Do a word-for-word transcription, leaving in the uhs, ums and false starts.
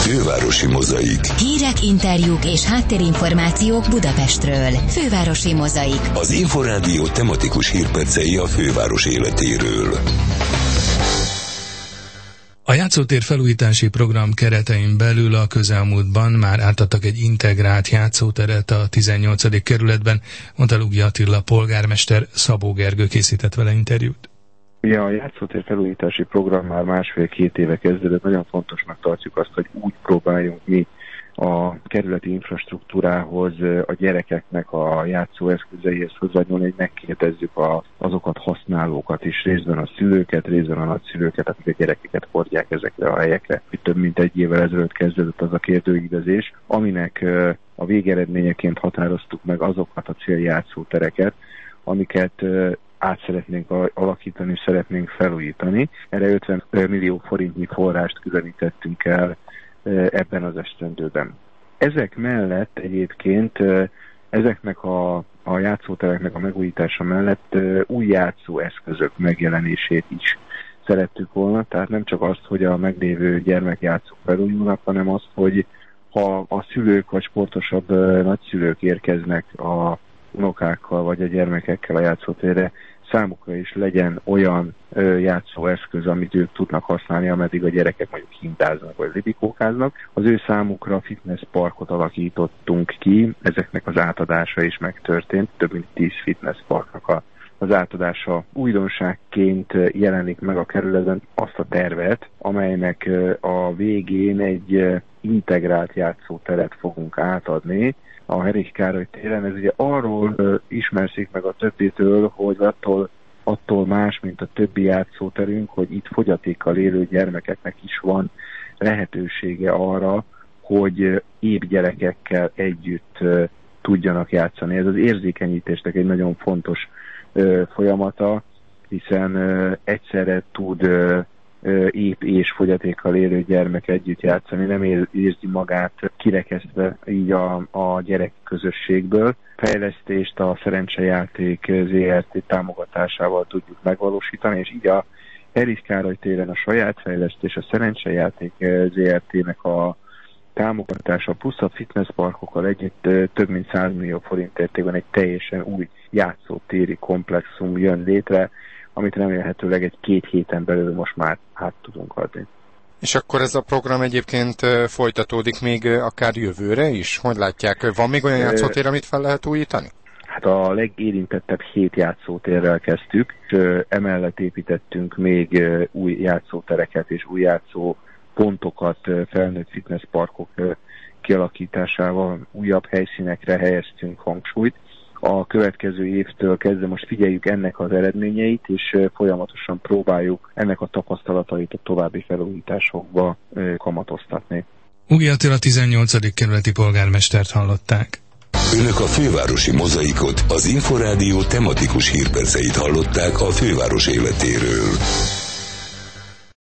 Fővárosi Mozaik. Hírek, interjúk és háttérinformációk Budapestről. Fővárosi Mozaik. Az Inforádió tematikus hírpercei a főváros életéről. A játszótér felújítási program keretein belül a közelmúltban már átadtak egy integrált játszóteret a tizennyolcadik kerületben, mondta Lugi Attila polgármester. Szabó Gergő készített vele interjút. Ugye a játszótér felújítási program már másfél-két éve kezdődött. Nagyon fontosnak tartjuk azt, hogy úgy próbáljunk mi a kerületi infrastruktúrához, a gyerekeknek a játszóeszközeihez hozzányúlni, hogy megkérdezzük a, azokat használókat is, részben a szülőket, részben a nagyszülőket, akik a gyerekeket hordják ezekre a helyekre. Több mint egy évvel ezelőtt kezdődött az a kérdőívezés, aminek a végeredményeként határoztuk meg azokat a céljátszótereket, amiket át szeretnénk alakítani, szeretnénk felújítani. Erre ötven millió forintnyi forrást különítettünk el ebben az esztendőben. Ezek mellett egyébként, ezeknek a, a játszótereknek a megújítása mellett új játszóeszközök megjelenését is szerettük volna, tehát nem csak azt, hogy a meglévő gyermekjátszók felújulnak, hanem azt, hogy ha a szülők vagy sportosabb nagyszülők érkeznek a unokákkal vagy a gyermekekkel a játszótérre, számukra is legyen olyan ö, játszóeszköz, amit ők tudnak használni, ameddig a gyerekek mondjuk hintáznak vagy libikókáznak. Az ő számukra fitness parkot alakítottunk ki, ezeknek az átadása is megtörtént, több mint tíz fitness parknak a, az átadása újdonságként jelenik meg a kerületben, azt a tervet, amelynek a végén egy integrált játszóteret fogunk átadni a Henrik Károly téren. Ez ugye arról uh, ismerszik meg a többitől, hogy attól, attól más, mint a többi játszóterünk, hogy itt fogyatékkal élő gyermekeknek is van lehetősége arra, hogy uh, épp gyerekekkel együtt uh, tudjanak játszani. Ez az érzékenyítésnek egy nagyon fontos uh, folyamata, hiszen uh, egyszerre tud uh, épp és fogyatékkal élő gyermek együtt játszani, nem érzi magát kirekesztve így a, a gyerek közösségből. Fejlesztést a Szerencsejáték zé er té támogatásával tudjuk megvalósítani, és így a Henrik Károly téren a saját fejlesztés, a Szerencsejáték zé er té-nek a támogatása plusz a fitnessparkokkal együtt több mint száz millió forint értékben egy teljesen új játszótéri komplexum jön létre, amit remélhetőleg egy-két héten belül most már át tudunk adni. És akkor ez a program egyébként folytatódik még akár jövőre is? Hogy látják, van még olyan játszótér, amit fel lehet újítani? Hát a legérintettebb hét játszótérrel kezdtük, és emellett építettünk még új játszótereket és új játszópontokat felnőtt fitnessparkok kialakításával, újabb helyszínekre helyeztünk hangsúlyt. A következő évtől kezdve most figyeljük ennek az eredményeit, és folyamatosan próbáljuk ennek a tapasztalatait a további felújításokba kamatoztatni. Lugi Attila tizennyolcadik kerületi polgármestert hallották. Önök a Fővárosi Mozaikot, az Inforádió tematikus hírperceit hallották a főváros életéről.